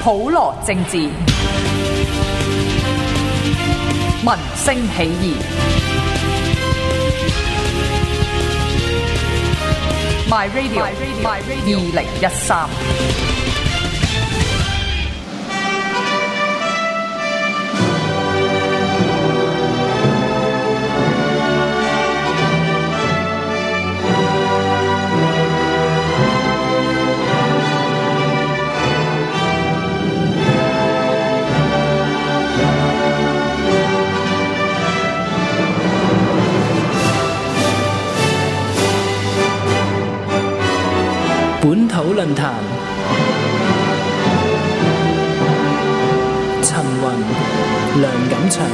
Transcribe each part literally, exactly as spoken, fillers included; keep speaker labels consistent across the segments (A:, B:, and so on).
A: 普羅政治，民聲起義。My Radio， My Radio， 二零一三。
B: 本土論壇，陳雲、梁錦祥。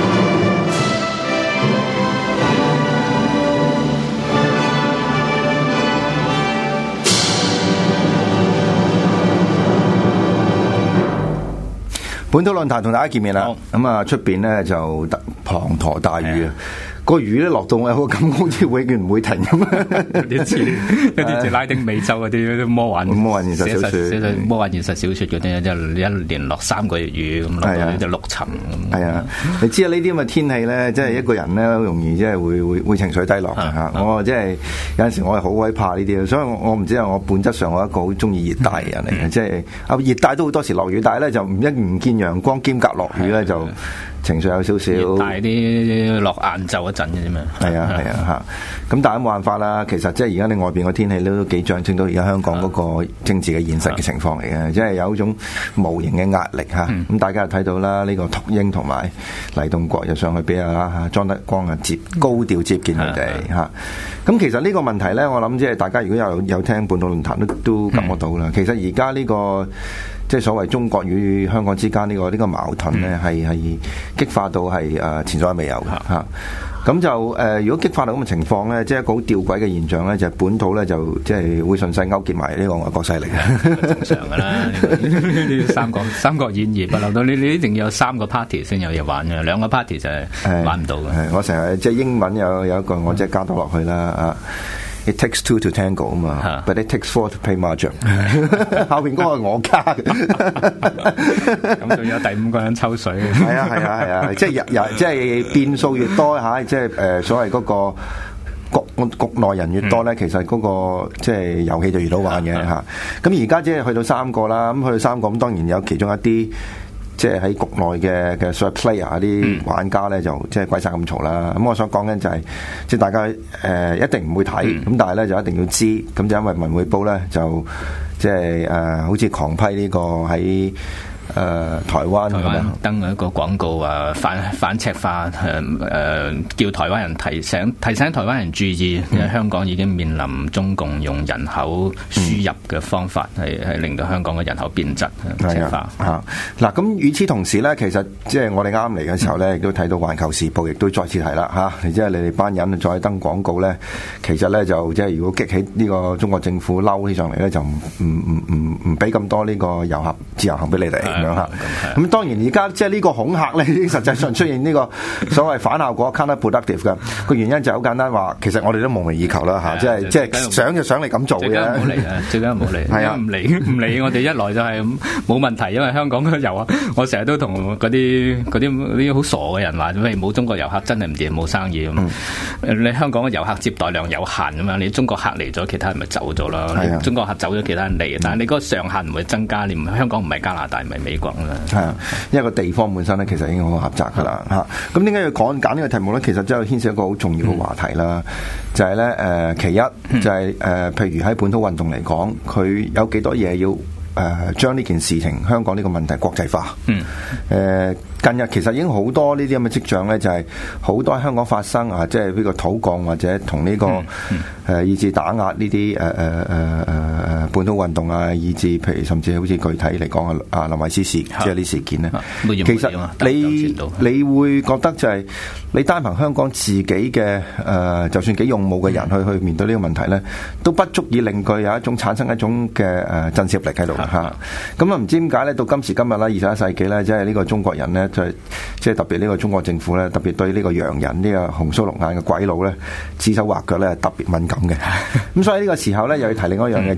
C: 本土論壇同大家見面啦，咁啊出邊咧就滂沱大雨啊！個雨咧落到我有個感覺，好似永遠唔會停咁啊！
D: 有啲似有啲似拉丁美洲嗰啲魔幻
C: 魔幻現實小說，
D: 魔幻現實小說嗰啲，即係一連落三個月雨咁，落到就六層咁。係
C: 啊，你知啊，呢啲咁嘅天氣咧，即係一個人咧，好容易即係會會會情緒低落嘅嚇。我即係有陣時我係好鬼怕呢啲，所以我我唔知啊，我本質上我一個好中意熱帶嘅人嚟嘅，即係啊熱帶都好多時落雨，但係咧就唔一唔見陽光兼夾落雨咧就。情緒有少少，
D: 大啲落晏晝一陣嘅啫嘛。
C: 係啊係啊嚇，咁但係冇辦法啦。其實即係而家你外邊個天氣都幾象徵到而家香港嗰個政治嘅現實嘅情況嚟嘅，即係有一種無形嘅壓力嚇。咁、嗯、大家又睇到啦，呢、這個禿鷹同埋黎棟國又上去俾阿莊德光啊接高調接見佢哋嚇。咁其實呢個問題咧，我諗即係大家如果有有聽本土論壇都都感覺到啦。嗯、其實而家呢個即係所謂中國與香港之間呢、這個呢、這個矛盾咧，係係、嗯、激化到係誒前所未有嘅嚇。咁、啊、就誒、呃，如果激化到咁嘅情況咧，即係一個好吊詭嘅現象咧，就係、是、本土咧就即係會順勢勾結埋呢個外國勢力嘅。
D: 正常㗎啦，呢三國三國演義不嬲到你你一定要有三個 party 先有嘢玩嘅，兩個 party 就係玩唔到嘅。
C: 我成日即係英文有有一句我即係加多落去啦啊！ It takes two to tango 啊嘛 ，but it takes four to play mahjong。後邊嗰個係我加嘅，
D: 咁仲有第五個人抽水。
C: 係啊係啊係啊，即係日日即係變數越多嚇，即係誒所謂嗰個國國內人越多咧，其實嗰個即係遊戲就越好玩嘅嚇。咁而家即係去到三個啦，咁去到三個咁當然有其中一啲。即係喺國內嘅嘅所謂 player 啲玩家咧，就即係鬼殺咁嘈啦。咁我想講緊就係，即係大家誒、呃、一定唔會睇，咁、嗯、但係咧就一定要知。咁就因為文匯報咧就即係誒，好似狂批呢個喺。誒、呃、台灣
D: 台灣登一個廣告啊，反反赤化誒誒、呃，叫台灣人提醒提醒台灣人注意，因為香港已經面臨中共用人口輸入嘅方法，係係、嗯、令到香港嘅人口變質赤化
C: 嚇。嗱咁與此同時咧，其實即係我哋啱嚟嘅時候咧，亦都睇到《環球時報》亦都再次提啦嚇，即係你哋班人再登廣告咧，其實咧就即係如果激起呢個中國政府嬲起上嚟咧，就唔唔唔唔唔俾咁多呢個遊客自由行俾你哋。咁樣嚇，咁當然而家即係呢個恐嚇咧，已經實際上出現呢個所謂反效果 counterproductive 嘅個原因就係好簡單，話其實我哋都夢寐以求啦嚇，即係即係想就想嚟咁做嘅。最緊唔好嚟啊！最緊唔好嚟，係啊，唔嚟唔嚟，我哋一來就係冇問題，因為香港嘅遊客，我成日都同嗰啲嗰啲啲好傻嘅人話，喂冇中國遊客真係唔掂，冇生意咁。嗯、你香港嘅遊客接待量有限咁嘛，你中國客嚟咗，其他人咪走咗啦。啊、中國客走咗，其他人嚟，但係你嗰個上限唔會增加，你唔香港唔係加拿大，唔係美國啦。係啊，因為個地方本身咧，其實已經好狹窄噶啦嚇。咁點解要講揀呢個題目咧？其實真係牽涉一個好重要嘅話題啦，嗯、就係咧誒，其一就係、是、誒、呃，譬如喺本土運動嚟講，佢有幾多嘢要誒、呃、將呢件事情香港呢個問題國際化。嗯。誒、呃。近日其實已經好多呢啲咁嘅跡象咧，就係、是、好多喺香港發生啊，即係呢個土降或者同呢、這個誒、嗯呃、以至打壓呢啲誒誒誒誒誒本土運動啊，以至譬如甚至好似具體嚟講啊啊林慧思事，即係呢事件咧。其實你你會覺得就係、是、你單憑香港自己嘅誒、呃，就算幾勇武嘅人去、嗯、去面對呢個問題咧，都不足以令佢有一種產生一種嘅誒震懾力喺度嚇。咁啊唔知點解咧？到今時今日啦，二十一世紀咧，即係呢個中國人咧。就係即係特別呢個中國政府咧，特別對呢個洋人呢、呢個紅鬚綠眼嘅鬼佬咧，指手畫腳咧特別敏感嘅。咁所以呢個時候咧，又要提另外一樣嘢就係咧，其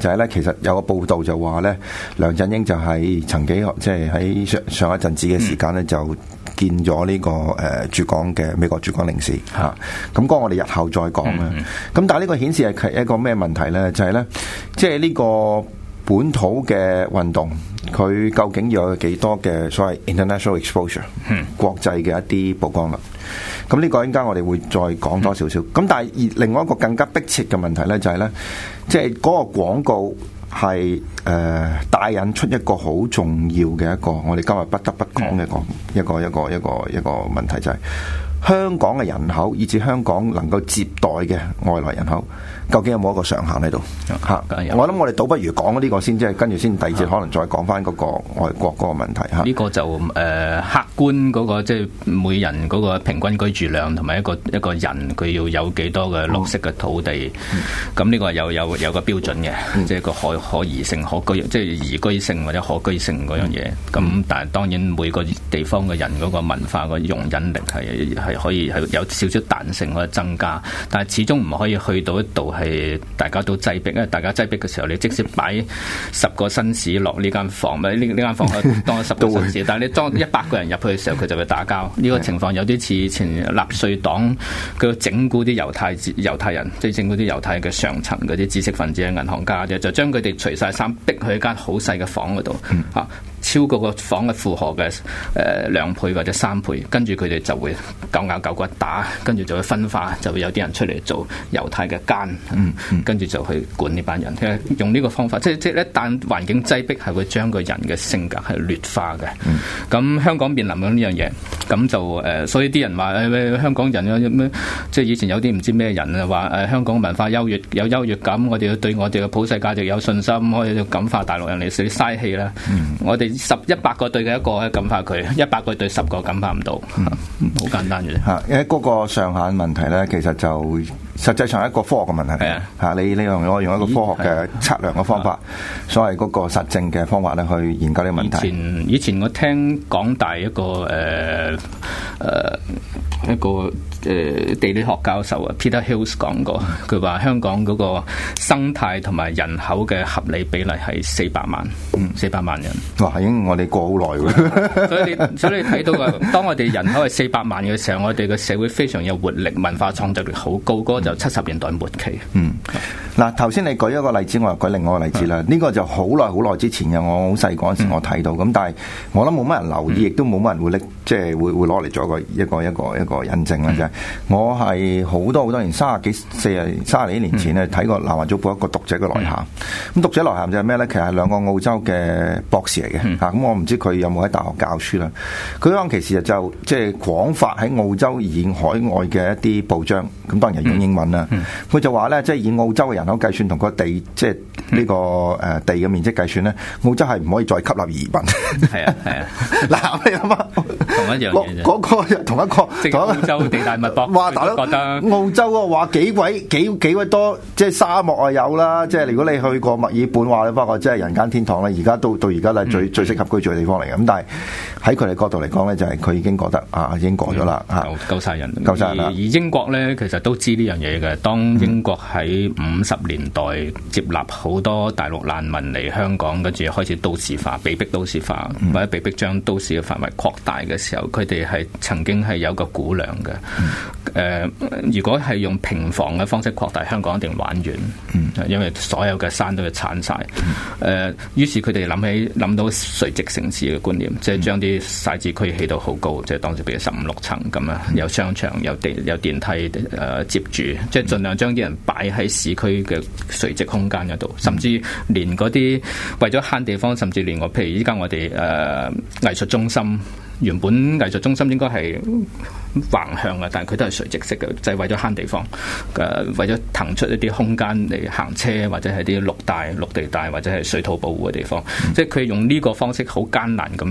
C: 其實有個報道就話咧，梁振英就係曾經即係喺上上一陣子嘅時間咧，就見咗呢、這個誒、呃、駐港嘅美國駐港領事嚇。咁、啊、個我哋日後再講啦。咁、嗯、但係呢個顯示係一個咩問題咧？就係、是、咧，即係呢個本土嘅運動，佢究竟要有幾多嘅所謂 international exposure，嗯、國際嘅一啲曝光率？咁呢個應該我哋會再講多少少。咁、嗯、但係另外一個更加迫切嘅問題咧，就係咧，即係嗰個廣告係誒、呃、帶引出一個好重要嘅一個，我哋今日不得不講嘅一個、嗯、一個一個一個一個問題，就係香港嘅人口，以至香港能夠接待嘅外來人口，究竟有冇一個上限喺度？嚇、嗯，我諗我哋倒不如講呢個先，即係跟住先第二節可能再講翻嗰個外國嗰個問題嚇。呢
D: 個就誒、呃、客觀嗰、那個，即係每人嗰個平均居住量同埋一個一個人佢要有幾多嘅綠色嘅土地，咁呢、嗯、個有有有個標準嘅，嗯、即係個可可移性、可居即係宜居性或者可居性嗰樣嘢。咁、嗯、但係當然每個地方嘅人嗰個文化個容忍力係係可以係有少少彈性可以增加，但係始終唔可以去到一度係大家都擠迫，因為大家擠迫嘅時候，你即使擺十個紳士落呢間房，咪呢呢間房當咗十個紳士，但係你當一百個人入去嘅時候，佢就會打交。呢、這個情況有啲似以前納粹黨佢整蠱啲猶太猶太人，即係整蠱啲猶太嘅上層嗰啲知識分子、銀行家啫，就將佢哋除晒衫，逼去一間好細嘅房嗰度嚇。嗯超過個房嘅負荷嘅誒兩倍或者三倍，跟住佢哋就會狗咬狗骨打，跟住就會分化，就會有啲人出嚟做猶太嘅奸，嗯嗯、跟住就去管呢班人。用呢個方法，即係即係一旦環境擠迫，係會將個人嘅性格係劣化嘅。咁、嗯、香港面臨緊呢樣嘢，咁就誒、呃，所以啲人話誒、呃、香港人有咩？即係以前有啲唔知咩人啊，話誒香港文化優越有優越感，我哋要對我哋嘅普世價值有信心，可以感化大陸人嚟，死嘥氣啦。嗯、我哋十一百個對嘅一個可以感化佢，一百個對十個感化唔到，好、嗯、簡單嘅啫。嚇，因為嗰個上限問題咧，其實就實際上係一個科學嘅問題。係啊，嚇你你用我用一個科學嘅測量嘅方法，所謂嗰個實證嘅方法咧，去研究呢個問題。以前以前我聽港大一個誒誒、呃呃、一個誒、呃、地理學教授啊 Peter Hills 講過，佢話香港嗰個生態同埋人口嘅合理比例係四百萬，嗯，四百萬人。哇，已經我哋過好耐喎。所以你所以你睇到嘅，當我哋人口係四百萬嘅時候，我哋嘅社會非常有活力，文化創造力好高。嗰個就七十年代末期。嗯，嗱頭先你舉一個例子，我又舉另外一個例子啦。呢、嗯、個就好耐好耐之前嘅，我好細嗰陣時我睇到。咁、嗯、但係我諗冇乜人留意，亦、嗯、都冇乜人會拎，即係會會攞嚟做一個一個一個一個印證啦。就係、嗯、我係好多好多年，三十幾四十三十幾年前咧睇過《南華早報》一個讀者嘅來函。咁、嗯、讀者來函就係咩咧？其實係兩個澳洲嘅博士嚟嘅。嚇、嗯，咁、嗯、我唔知佢有冇喺大學教書啦。佢嗰陣其實就即係廣發喺澳洲以海外嘅一啲報章。咁當然係用英文啦。佢、嗯、就話咧，即係以澳洲嘅人口計算同個地，即係呢個誒地嘅面積計算咧，澳洲係唔可以再吸納移民。係啊係啊，嗱你諗下，同一樣嘢嗰個同一個，即係澳洲地大物博。哇！大佬覺得澳洲嘅話幾鬼幾幾鬼多，即係沙漠啊有啦。即係如果你去過墨爾本話咧，不過即係人間天堂啦。而家到到而家係最、嗯、最適合居住嘅地方嚟嘅。咁但係喺佢哋角度嚟講咧，就係、是、佢已經覺得啊，已經過咗啦嚇，夠晒人，夠晒人啦。而英國咧，其實都知呢樣嘢嘅。當英國喺五十年代接納好多大陸難民嚟香港，跟住開始都市化，被逼都市化，嗯、或者被逼將都市嘅範圍擴大嘅時候，佢哋係曾經係有個估量嘅。誒、嗯呃，如果係用平房嘅方式擴大，香港一定玩完，嗯、因為所有嘅山都要鏟晒。誒、呃，於是佢哋諗起諗到垂直城市嘅觀念，即係將啲徙置區起到好高，即係當時譬如十五六層咁啊，有商場、有地、有電梯誒、呃、接住，即係盡量將啲人擺喺市區嘅垂直空間嗰度，甚至連嗰啲為咗慳地方，甚至連我譬如依家我哋誒、呃、藝術中心，原本藝術中心應該係橫向嘅，但係佢都係垂直式嘅，就係、是、為咗慳地方，誒、呃、為咗騰出一啲空間嚟行車，或者係啲綠帶、綠地帶或者係水土保護嘅地方，嗯、即係佢用呢個方式好艱難咁樣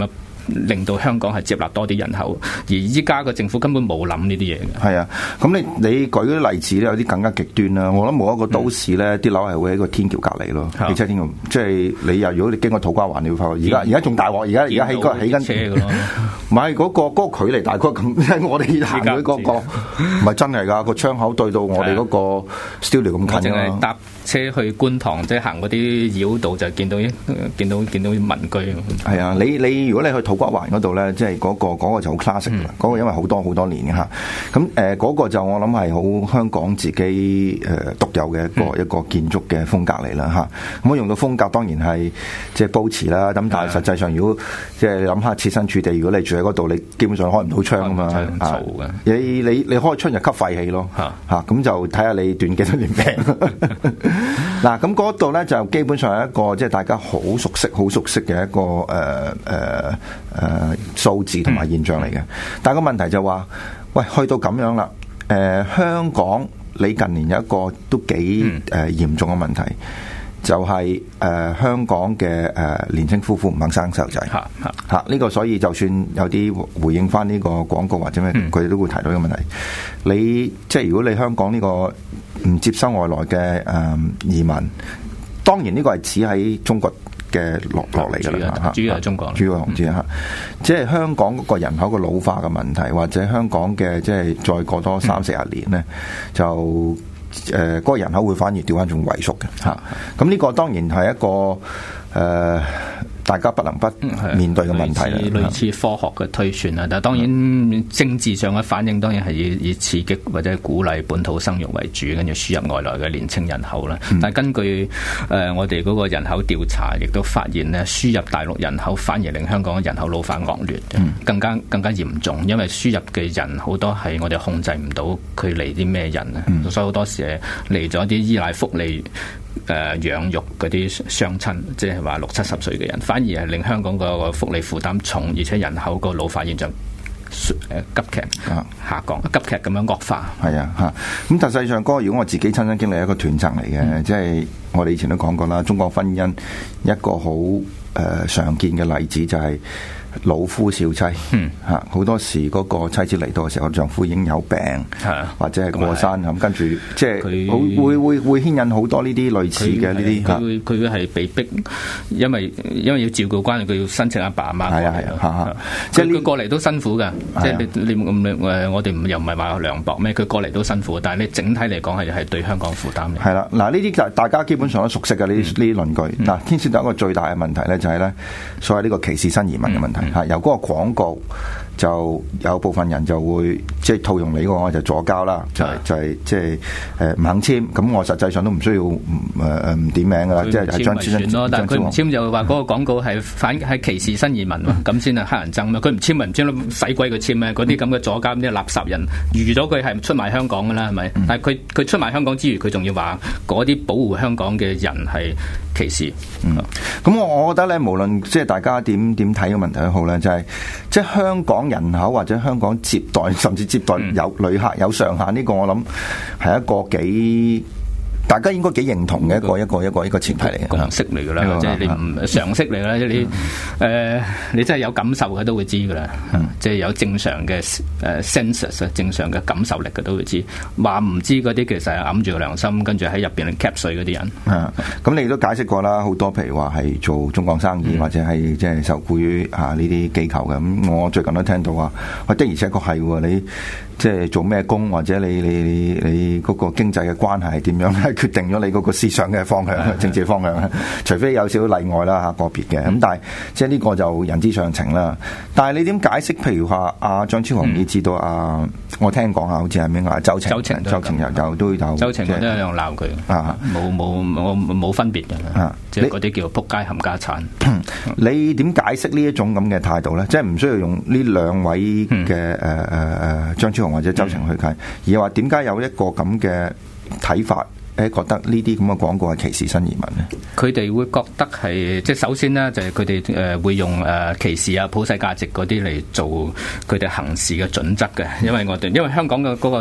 D: 令到香港係接納多啲人口，而依家個政府根本冇諗呢啲嘢嘅。
C: 係啊，咁你你舉啲例子咧，有啲更加極端啦。我諗冇一個都市咧，啲樓係會喺個天橋隔離咯，汽車天橋。即係你又如果你經過土瓜灣，你會發覺而家而家仲大鑊，而家而家起個起緊車嘅咯。唔係嗰個嗰個距離大概咁，我哋行佢嗰個唔係真係㗎，個窗口對到我哋嗰個 studio 咁近咯。
D: 搭車去觀塘，即係行嗰啲繞道就見到見到見到民居。
C: 係啊，你你如果你去土瓜灣嗰度咧，即係嗰個嗰個就好 classic 㗎，嗰個因為好多好多年嘅嚇。咁誒嗰個就我諗係好香港自己誒獨有嘅一個一個建築嘅風格嚟啦嚇。咁我用到風格當然係即係保持啦。咁但係實際上如果即係諗下設身處地，如果你住喺嗰度，你基本上開唔到窗啊嘛。嘈嘅。你你你開窗就吸廢氣咯嚇嚇，咁就睇下你斷幾多年命。嗱，咁嗰度咧就基本上係一個即係大家好熟悉、好熟悉嘅一個誒誒誒數字同埋現象嚟嘅。但係個問題就話，喂，去到咁樣啦，誒、呃、香港你近年有一個都幾誒、呃、嚴重嘅問題，就係、是、誒、呃、香港嘅誒、呃、年輕夫婦唔肯生細路仔。嚇嚇嚇，呢個所以就算有啲回應翻呢個廣告或者咩，佢哋、嗯、都會提到呢個問題。你即係如果你香港呢、這個唔接收外來嘅誒、呃、移民，當然呢個係指喺中國嘅落落嚟㗎啦，
D: 主要係中國，
C: 主要係主要嚇，即係香港嗰個人口嘅老化嘅問題，或者香港嘅即係再過多三四十年咧，嗯、就誒嗰、呃那個人口會反而調翻仲萎縮嘅嚇。咁呢、嗯、個當然係一個誒。呃大家不能不面對嘅問題啦，
D: 類似，類似科學嘅推算啦，但係當然政治上嘅反應當然係以以刺激或者鼓勵本土生育為主，跟住輸入外來嘅年青人口啦。嗯、但係根據誒、呃、我哋嗰個人口調查，亦都發現咧，輸入大陸人口反而令香港嘅人口老化惡劣，嗯、更加更加嚴重，因為輸入嘅人好多係我哋控制唔到佢嚟啲咩人啊，嗯、所以好多時嚟咗啲依賴福利。誒、呃、養育嗰啲雙親，即係話六七十歲嘅人，反而係令香港個福利負擔重，而且人口個老化現象誒急劇下降，急劇咁樣惡化。
C: 係啊，嚇！咁實際上嗰個，如果我自己親身經歷一個斷層嚟嘅，嗯、即係我哋以前都講過啦，中國婚姻一個好誒、呃、常見嘅例子就係、是。老夫少妻，嗯嚇，好多時嗰個妻子嚟到嘅時候，丈夫已經有病，係或者係過身咁，跟住即係佢會會會牽引好多呢啲類似嘅呢啲，
D: 佢佢係被逼，因為因為要照顧關係，佢要申請阿爸阿媽，
C: 係啊係啊嚇，
D: 即係佢過嚟都辛苦㗎，即係你你誒我哋又唔係話涼薄咩？佢過嚟都辛苦，但係你整體嚟講係係對香港負擔嘅。係啦，
C: 嗱呢啲就大家基本上都熟悉嘅呢呢啲論據，嗱牽涉到一個最大嘅問題咧，就係咧所謂呢個歧視新移民嘅問題。係由嗰個廣告就有部分人就會即係套用你嗰個就左膠啦，就係就係即係誒唔肯簽，咁我實際上都唔需要誒誒唔點名噶啦，即係係張簽咯。
D: 但係佢唔簽就話嗰個廣告係反係歧視新移民，咁先係黑人憎嘛。佢唔簽咪唔簽咯，使鬼佢簽咩？嗰啲咁嘅左膠啲垃圾人，預咗佢係出賣香港噶啦，係咪？但係佢佢出賣香港之餘，佢仲要話嗰啲保護香港嘅人係歧視。
C: 咁我我覺得咧，無論即係大家點點睇嘅問題都好咧，就係即係香港人口或者香港接待甚至接待有旅客有上限呢個，我諗係一個幾大家應該幾認同嘅一個一個一個一個前提嚟嘅
D: 共識嚟㗎啦，即係你唔常識嚟啦，即係你誒你真係有感受嘅都會知㗎啦，即係有正常嘅誒 senses 正常嘅感受力嘅都會知，話唔知嗰啲其實係揞住個良心，跟住喺入邊 cap 稅嗰啲人。啊，
C: 咁你都解釋過啦，好多譬如話係做中港生意、嗯、或者係即係受僱於啊呢啲機構嘅，咁我最近都聽到話，喂的而且確係喎，你即係做咩工或者你你你你嗰個經濟嘅關係係點樣咧？決定咗你嗰個思想嘅方向、的政治方向，除非有少少例外啦嚇，個別嘅咁，但係即係呢個就人之常情啦。但係你點解釋？譬如話阿張超雄，你知道啊？我聽講啊，好似係咩啊？周庭、周庭、周庭又有都有，
D: 周庭我都有樣鬧佢啊，冇冇冇冇分別嘅啊，即係嗰啲叫仆街冚家產。
C: 你點解釋呢一種咁嘅態度咧？即係唔需要用呢兩位嘅誒誒誒張超雄或者周庭去睇，而係話點解有一個咁嘅睇法？誒覺得呢啲咁嘅廣告係歧視新移民咧？
D: 佢哋會覺得係即係首先呢，就係佢哋誒會用誒歧視啊、普世價值嗰啲嚟做佢哋行事嘅準則嘅，因為我哋因為香港嘅嗰個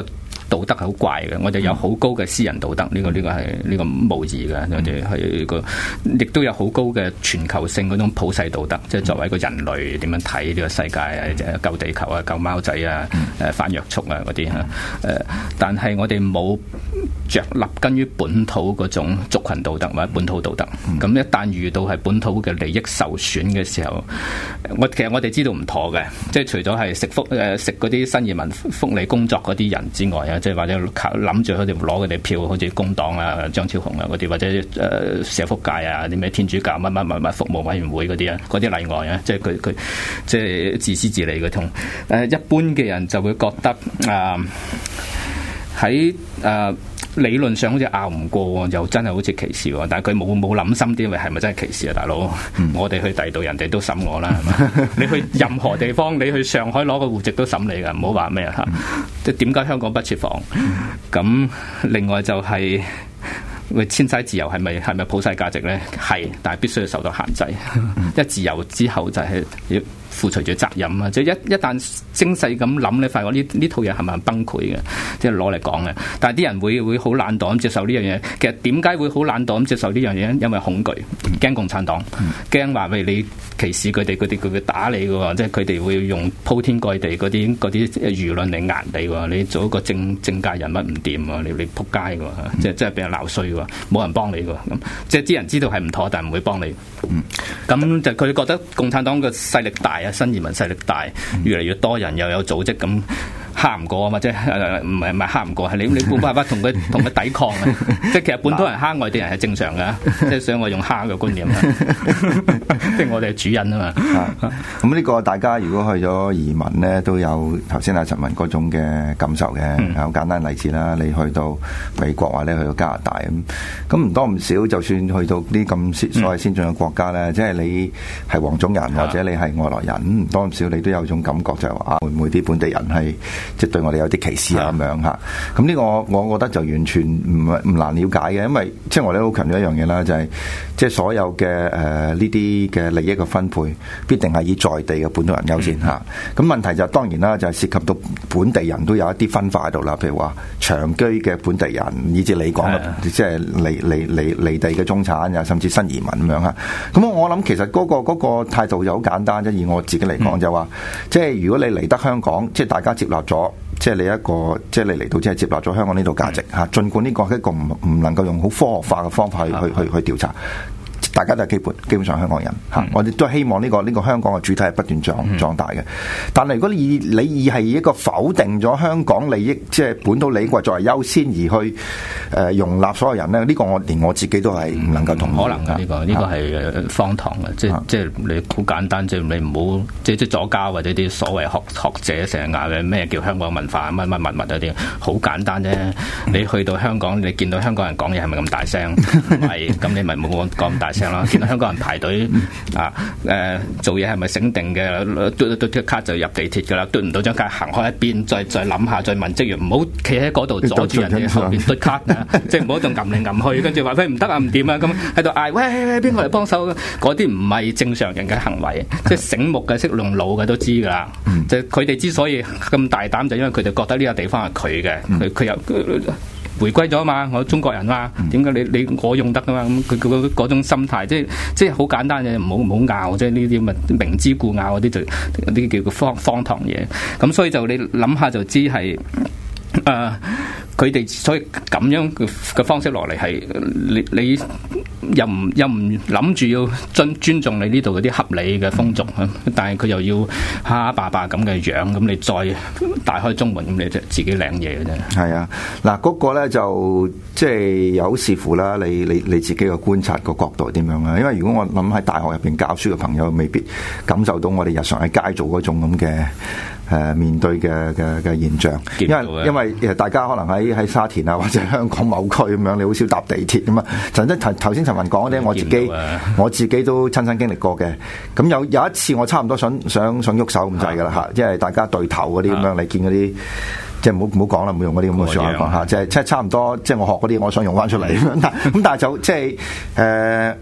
D: 道德係好怪嘅，我哋有好高嘅私人道德，呢、這個呢、這個係呢、這個無疑嘅，我哋係個亦都有好高嘅全球性嗰種普世道德，即係作為一個人類點樣睇呢個世界啊，救地球啊，救貓仔啊，誒反約束啊嗰啲嚇誒，但係我哋冇着立根於本土嗰種族群道德或者本土道德，咁、嗯、一旦遇到係本土嘅利益受損嘅時候，我其實我哋知道唔妥嘅，即係除咗係食福誒食嗰啲新移民福利工作嗰啲人之外啊，即係或者諗住佢哋攞佢哋票，好似工黨啊、張超雄啊嗰啲，或者誒、呃、社福界啊、啲咩天主教乜乜乜乜服務委員會嗰啲啊，嗰啲例外啊，即係佢佢即係自私自利嘅同誒一般嘅人就會覺得啊喺誒。理論上好似拗唔過，又真係好似歧視喎。但係佢冇冇諗深啲，咪係咪真係歧視啊，大佬？嗯、我哋去第二度，人哋都審我啦，係嘛？你去任何地方，你去上海攞個戶籍都審你㗎，唔好話咩啊嚇！即係點解香港不設防？咁、嗯、另外就係、是。喂，遷徙自由係咪係咪普世價值咧？係，但係必須要受到限制。一自由之後就係要負隨住責任啊！即係一一旦精細咁諗，你發覺呢呢套嘢係咪崩潰嘅？即係攞嚟講嘅。但係啲人會會好懶惰咁接受呢樣嘢。其實點解會好懶惰咁接受呢樣嘢？因為恐懼，驚共產黨，驚話喂你歧視佢哋，佢哋佢會打你嘅喎。即係佢哋會用鋪天蓋地嗰啲嗰啲輿論嚟壓你喎。你做一個政政界人物唔掂喎，你你仆街嘅喎，即係即係俾人鬧衰喎。冇人幫你㗎，咁即係啲人知道係唔妥，但係唔會幫你。咁、嗯、就佢覺得共產黨嘅勢力大啊，新移民勢力大，越嚟越多人又有組織咁。蝦唔過啊嘛，即係唔係唔係蝦唔過，係你你冇辦法同佢同佢抵抗啊！即係其實本土人蝦外地人係正常嘅，即係所以我用蝦嘅觀念，即係我哋係主人啊嘛。
C: 咁呢個大家如果去咗移民咧，都有頭先阿陳文嗰種嘅感受嘅。好、嗯、簡單例子啦，你去到美國或者去到加拿大咁，咁唔多唔少，就算去到啲咁所謂先進嘅國家咧，嗯、即係你係黃種人或者你係外來人，唔多唔少你都有種感覺就係話，會唔會啲本地人係？即係對我哋有啲歧視啊咁樣嚇，咁呢個我我覺得就完全唔唔難了解嘅，因為即係我哋好強調一樣嘢啦，就係即係所有嘅誒呢啲嘅利益嘅分配，必定係以在地嘅本土人優先嚇。咁、嗯、問題就當然啦，就係涉及到本地人都有一啲分化喺度啦，譬如話長居嘅本地人，以至你講嘅即係離離離離地嘅中產啊，甚至新移民咁樣嚇。咁我諗其實嗰、嗰個嗰、嗰個態度就好簡單啫，以我自己嚟講、嗯、就話，即係如果你嚟得香港，即係大家接納咗，即係你一個，即係你嚟到，即係接納咗香港呢度價值嚇。儘管呢個係一個唔唔能夠用好科學化嘅方法去去去去調查。大家都係基本基本上香港人嚇，嗯、我哋都希望呢、這個呢、這個香港嘅主體係不斷壯壯大嘅。但係如果你以你以係一個否定咗香港利益，即係本土利益作為優先而去誒、呃、容納所有人咧，呢、這個我連我自己都係唔能夠同意。
D: 可能嘅呢、這個呢、這個係荒唐嘅，即係、啊、即係你好簡單，即係你唔好即係即係左膠或者啲所謂學學者成日嗌嘅咩叫香港文化乜乜乜乜嗰啲，好簡單啫。你去到香港，你見到香港人講嘢係咪咁大聲？唔係，咁你咪冇講咁大聲。見到香港人排隊啊，誒、呃、做嘢係咪醒定嘅？嘟嘟嘟卡就入地鐵㗎啦，嘟唔到張卡行開一邊，再再諗下，再問職員，唔好企喺嗰度阻住人哋後邊嘟卡啊！即係唔好仲撳嚟撳去，跟住話佢唔得啊，唔掂啊，咁喺度嗌喂，邊個嚟幫手？嗰啲唔係正常人嘅行為，即係醒目嘅、識用腦嘅都知㗎啦。即係佢哋之所以咁大膽，就因為佢哋覺得呢個地方係佢嘅，佢佢有。回歸咗嘛，我中國人嘛，點解你你我用得噶嘛？咁佢佢嗰種心態，即係即係好簡單嘅，唔好唔好拗，即係呢啲咪明知故拗嗰啲就嗰啲叫做荒荒唐嘢。咁所以就你諗下就知係誒，佢哋所以咁樣嘅方式落嚟係你你又唔又唔諗住要尊尊重你呢度嗰啲合理嘅風俗，但係佢又要蝦霸霸咁嘅樣，咁你再大開中門，咁你就自己領嘢嘅啫。係
C: 啊，嗱、那、嗰個咧就即係有視乎啦，你你你自己嘅觀察個角度點樣啦？因為如果我諗喺大學入邊教書嘅朋友，未必感受到我哋日常喺街做嗰種咁嘅。誒、呃、面對嘅嘅嘅現象，因為因為誒大家可能喺喺沙田啊或者香港某區咁樣，你好少搭地鐵咁啊。陳真頭頭先陳文講嗰啲，我自己我自己都親身經歷過嘅。咁有有一次我差唔多想想想喐手咁滯㗎啦嚇，即係大家對頭嗰啲咁樣，你見嗰啲即係唔好唔好講啦，唔好用嗰啲咁嘅説話講嚇，即係即係差唔多，即係我學嗰啲，我想用翻出嚟咁。但咁但係就即係誒。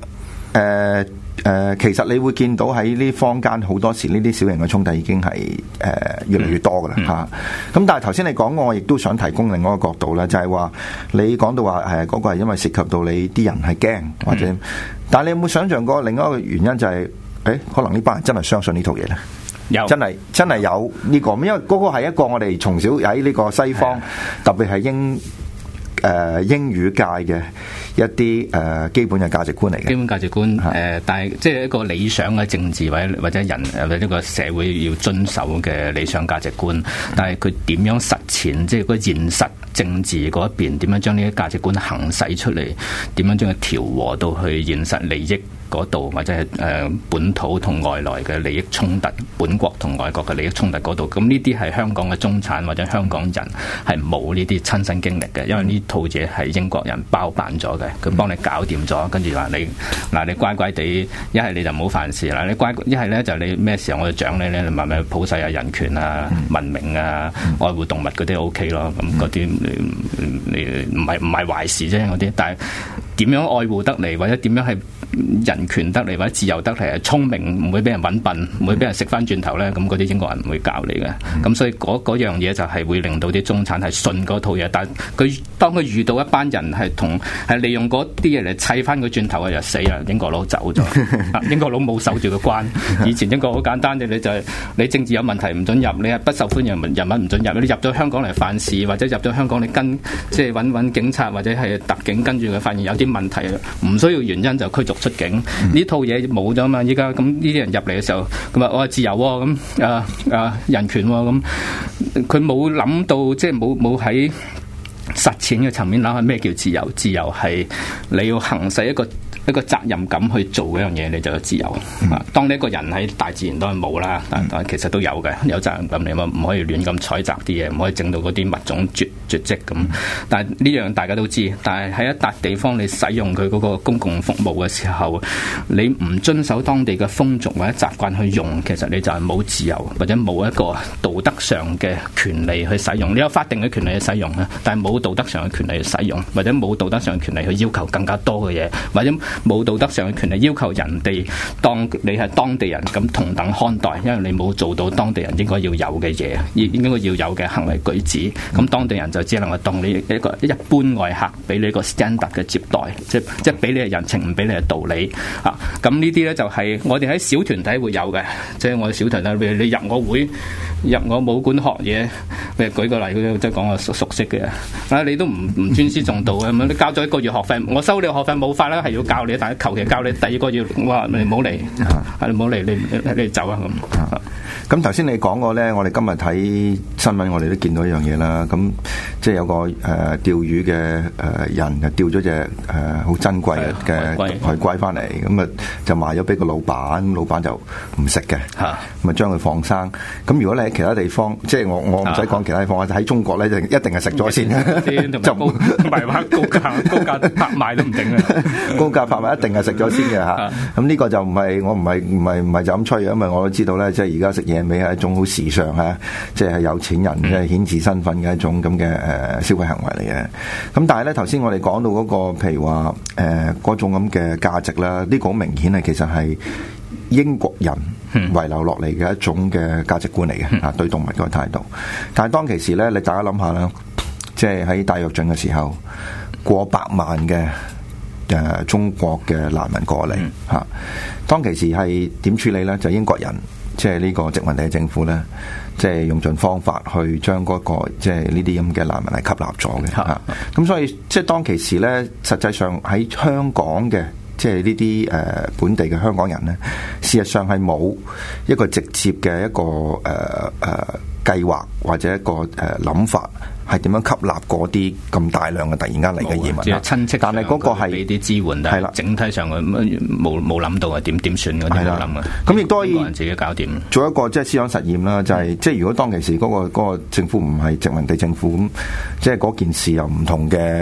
C: 誒誒，其實你會見到喺呢坊間好多時呢啲小型嘅衝突已經係誒、呃、越嚟越多噶啦嚇。咁、嗯嗯、但係頭先你講，我亦都想提供另外一個角度咧，就係、是、話你講到話誒嗰個係因為涉及到你啲人係驚或者，嗯、但係你有冇想象過另外一個原因就係、是、誒可能呢班人真係相信呢套嘢咧？有真係真係有呢、這個，因為嗰個係一個我哋從小喺呢個西方，特別係英誒、呃、英語界嘅一啲誒、呃、基本嘅價值觀嚟嘅。基本價值觀誒、呃，但係即係一個理想嘅政治或者或者人或者一個社會要遵守嘅理想價值觀，但係佢點樣實踐，即係個現實政治嗰一邊點樣將呢啲價值觀行使出嚟，點樣將佢調和到去現實利益嗰度，或者係誒本土同外來嘅利益衝突，本國同外國嘅利益衝突嗰度，咁呢啲係香港嘅中產或者香港人係冇呢啲親身經歷嘅，因為呢套嘢係英國人包辦咗嘅，佢幫你搞掂咗，跟住話你嗱你乖乖地，一係你就唔好犯事啦，你乖一係咧就你咩時候我就獎你咧，你咪咪普世啊人權啊文明啊愛護動物嗰啲 O K 咯，咁嗰啲你你唔係唔係壞事啫嗰啲，但係點樣愛護得嚟，或者點樣係人權得嚟，或者自由得嚟，係聰明唔會俾人揾笨，唔會俾人食翻轉頭咧，咁嗰啲英國人唔會教你嘅。咁所以嗰嗰樣嘢就係會令到啲中產係信嗰套嘢，但係佢當佢遇到一班人係同係利用嗰啲嘢嚟砌翻佢轉頭啊，就死啦！英國佬走咗，英國佬冇守住個關。以前英國好簡單嘅，你就係你政治有問題唔准入，你係不受歡迎人物唔准入，你入咗香港嚟犯事，或者入咗香港你跟即係揾揾警察或者係特警跟住佢發現有啲問題，唔需要原因就驅逐出境。呢、嗯、套嘢冇咗嘛？依家咁呢啲人入嚟嘅時候，咁啊我係自由喎，咁啊啊人權喎，咁佢冇諗到，即係冇冇喺實踐嘅層面諗下咩叫自由？自由係你要行使一個一個責任感去做嗰樣嘢，你就有自由。嗯、當你一個人喺大自然都係冇啦，但但其實都有嘅，有責任感你嘛，唔可以亂咁採集啲嘢，唔可以整到嗰啲物種絕絕跡咁。但係呢樣大家都知，但係喺一笪地方你使用佢嗰個公共服務嘅時候，你唔遵守當地嘅風俗或者習慣去用，其實你就係冇自由，或者冇一個道德上嘅權利去使用。你有法定嘅權利去使用，但係冇道德上嘅權利去使用，或者冇道德上嘅權利去要求更加多嘅嘢，或者冇道德上嘅權利要求人哋當你係當地人咁同等看待，因為你冇做到當地人應該要有嘅嘢，應該要有嘅行為舉止，咁當地人就只能夠當你一個一般外客，俾你一個 standard 嘅接待，即即係俾你嘅人情，唔俾你嘅道理啊！咁呢啲咧就係我哋喺小團體會有嘅，即係我哋小團體，譬如你入我會。入我武館學嘢，譬如舉個例，即係講我熟熟悉嘅，啊你都唔唔尊師重道嘅，咁你交咗一個月學費，我收你學費冇法啦，係要教你，但係求其教你第二個月，我話你唔好嚟，你唔好嚟，你你，你走啊咁。咁頭先你講過咧，我哋今日睇新聞，我哋都見到一樣嘢啦。咁即係有個誒、呃、釣魚嘅誒、呃、人，就釣咗隻誒好珍貴嘅海龜翻嚟，咁啊就賣咗俾個老闆，咁老闆就唔食嘅，咁啊將佢放生。咁如果你喺其他地方，即係我我唔使講其他地方，喺中國咧就一定係食咗先，就唔係話高價高價拍賣都唔定啊！高價拍賣一定係食咗先嘅嚇。咁呢個就唔係我唔係唔係唔係就咁吹嘅，因為我都知道咧，即係而家食野味係一種好時尚啊，即係有錢人即係顯示身份嘅一種咁嘅誒消費行為嚟嘅。咁但係咧頭先我哋講到嗰個譬如話誒嗰種咁嘅價值啦，呢個好明顯係其實係英國人遺留落嚟嘅一種嘅價值觀嚟嘅啊，對動物嗰個態度。但係當其時咧，你大家諗下啦，即係喺大躍進嘅時候，過百萬嘅誒、呃、中國嘅難民過嚟嚇，當其時係點處理咧？就英國人即係呢個殖民地政府咧，即係用盡方法去將嗰、嗰個即係呢啲咁嘅難民係吸納咗嘅嚇。咁所以即係當其時咧，實際上喺香港嘅。即係呢啲誒本地嘅香港人咧，事實上係冇一個直接嘅一個誒誒、呃呃、計劃或者一個誒諗、呃、法，係點樣吸納嗰啲咁大量嘅突然間嚟嘅移民啦？親戚，但係嗰個係俾啲支援，係啦，整體上嘅冇冇諗到啊？點點算嗰啲冇諗啊？咁亦都可以自己搞掂，做一個即係思想實驗啦。就係、是嗯、即係如果當其時嗰、嗰個嗰個政府唔係殖民地政府咁，即係嗰件事又唔同嘅。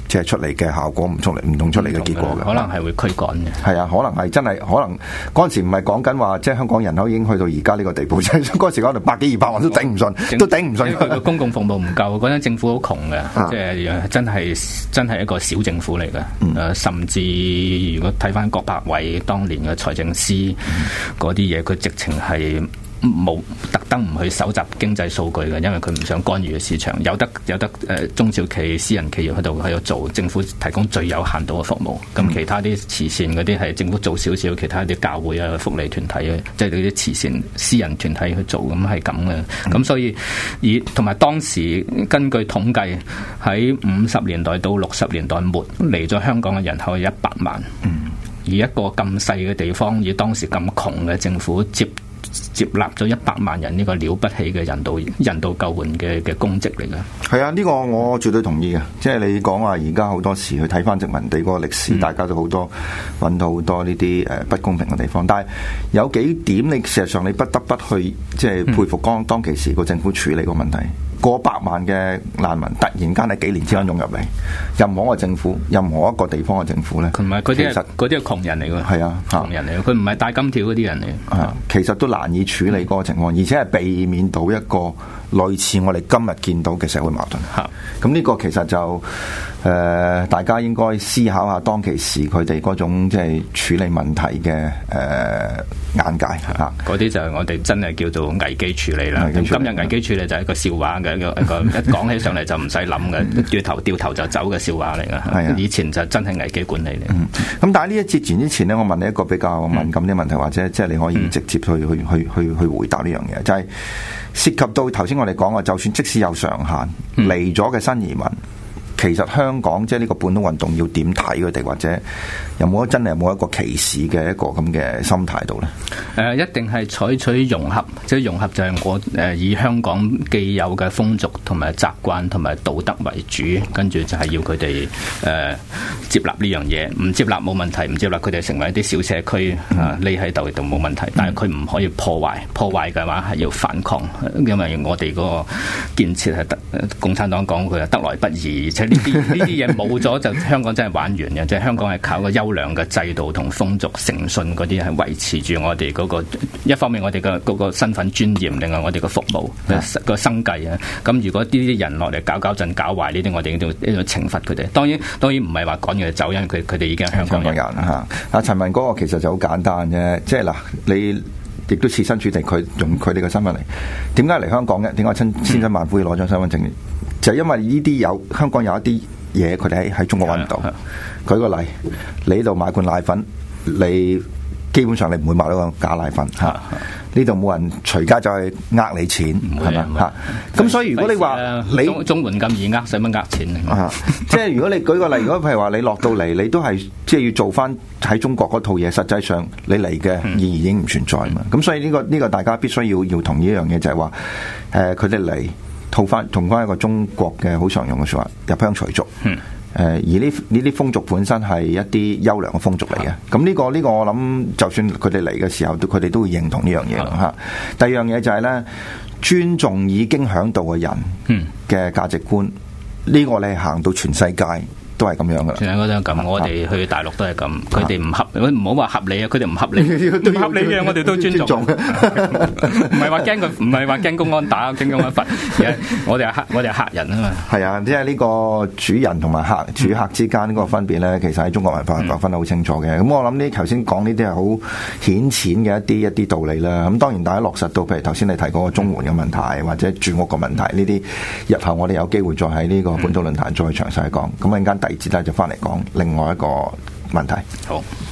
C: 即係出嚟嘅效果唔出嚟唔同出嚟嘅結果嘅，
D: 可能係會驅趕嘅。
C: 係啊，可能係真係可能嗰陣時唔係講緊話，即係香港人口已經去到而家呢個地步，即係嗰陣時講到百幾二百萬都頂唔順，都頂唔順。
D: 佢個公共服務唔夠，嗰陣政府好窮嘅，即係真係真係一個小政府嚟嘅。誒、嗯，甚至如果睇翻郭柏偉當年嘅財政司嗰啲嘢，佢直情係冇特登唔去搜集經濟數據嘅，因為佢唔想干預嘅市場，有得有得誒、呃、中小企、私人企業喺度喺度做，政府提供最有限度嘅服務。咁、嗯、其他啲慈善嗰啲係政府做少少，其他啲教會啊、福利團體啊，即係嗰啲慈善私人團體去做，咁係咁嘅。咁、嗯、所以以同埋當時根據統計，喺五十年代到六十年代末嚟咗香港嘅人口係一百萬。嗯，而一個咁細嘅地方，以當時咁窮嘅政府接。接納咗一百萬人呢個了不起嘅人道人道救援嘅嘅功績嚟嘅。
C: 係啊，呢、這個我絕對同意嘅。即係你講話而家好多時去睇翻殖民地嗰個歷史，嗯、大家都好多揾到好多呢啲誒不公平嘅地方。但係有幾點你事實上你不得不去即係佩服當當其時個政府處理個問題。過百萬嘅難民突然間喺幾年之間湧入嚟，任何一個政府，任何一個地方嘅政府咧，
D: 唔係嗰啲係嗰啲係窮人嚟㗎，
C: 係啊，
D: 窮人嚟㗎，佢唔係戴金條嗰啲人嚟，
C: 啊，其實都難以處理嗰個情況，而且係避免到一個類似我哋今日見到嘅社會矛盾。嚇，咁呢個其實就誒、呃，大家應該思考下當其時佢哋嗰種即係處理問題嘅誒、呃、眼界嚇。嗰啲就係我哋真係叫做危機處理啦。咁今日危機處理就係一個笑話嘅。一個一講起上嚟就唔使諗嘅，掉頭掉頭就走嘅笑話嚟噶。係啊，以前就真係危機管理嚟。咁、嗯、但係呢一節前之前咧，我問你一個比較敏感啲問題，嗯、或者即係你可以直接去、嗯、去去去去回答呢樣嘢，就係、是、涉及到頭先我哋講嘅，就算即使有上限嚟咗嘅新移民。其實香港即係呢個本土運動要點睇佢哋，或者有冇真係有冇一個歧視嘅一個咁嘅心態度咧？誒、呃，一定係採取融合，即係融合就係我誒、呃、以香港既有嘅風俗同埋習慣同埋道德為主，跟住就係要佢哋誒接納呢樣嘢，唔接納冇問題，唔接納佢哋成為一啲小社區啊，匿喺度亦都冇問題，但係佢唔可以破壞，破壞嘅話係要反抗，因為我哋嗰個建設係得共產黨講佢係得來不易，而且呢啲呢啲嘢冇咗就香港真係玩完嘅，即係香港係靠個優良嘅制度同風俗誠信嗰啲係維持住我哋嗰個一方面我哋嘅嗰個身份尊嚴，另外我哋嘅服務個生計啊。咁如果呢啲人落嚟搞搞震搞壞呢啲，我哋一定要懲罰佢哋。當然當然唔係話趕佢哋走，因為佢佢哋已經係香港人嚇。阿陳文嗰個其實就好簡單啫，即係嗱你亦都設身處地，佢用佢哋嘅身份嚟，點解嚟香港嘅？點解千千辛萬苦要攞張身份證？就係因為呢啲有香港有一啲嘢，佢哋喺喺中國揾唔到。舉個例，你呢度買罐奶粉，你基本上你唔會買到個假奶粉嚇。呢度冇人隨街就係呃你錢，係咪嚇？咁所以如果你話你綜援咁易呃，使乜呃錢啊？即係如果你舉個例，如果譬如話你落到嚟，你都係即係要做翻喺中國嗰套嘢，實際上你嚟嘅意義已經唔存在嘛。咁、嗯、所以呢、這個呢、這個大家必須要要同意一樣嘢，就係話誒佢哋嚟套翻同翻一個中國嘅好常用嘅説話，入鄉隨俗。嗯誒、呃、而呢呢啲風俗本身係一啲優良嘅風俗嚟嘅，咁呢、呢個呢、呢個我諗，就算佢哋嚟嘅時候，佢哋都會認同呢樣嘢咯嚇。第二樣嘢就係咧，尊重已經響度嘅人嘅價值觀，呢、嗯、個你係行到全世界都係咁樣噶啦，全世界都係咁。我哋去大陸都係咁，佢哋唔合，唔好話合理啊，佢哋唔合理，唔合理嘅我哋都尊重。唔係話驚佢，唔係話驚公安打，驚公安罰。我哋係客，我哋係客人啊嘛。係啊，即係呢個主人同埋客、主客之間嗰個分別咧，其實喺中國文化分得好清楚嘅。咁、嗯、我諗呢頭先講呢啲係好顯淺嘅一啲一啲道理啦。咁當然大家落實到，譬如頭先你提過個綜援嘅問題，或者住屋嘅問題，呢啲日後我哋有機會再喺呢個本土論壇再詳細講。咁陣間第二節咧就翻嚟講另外一個問題。好。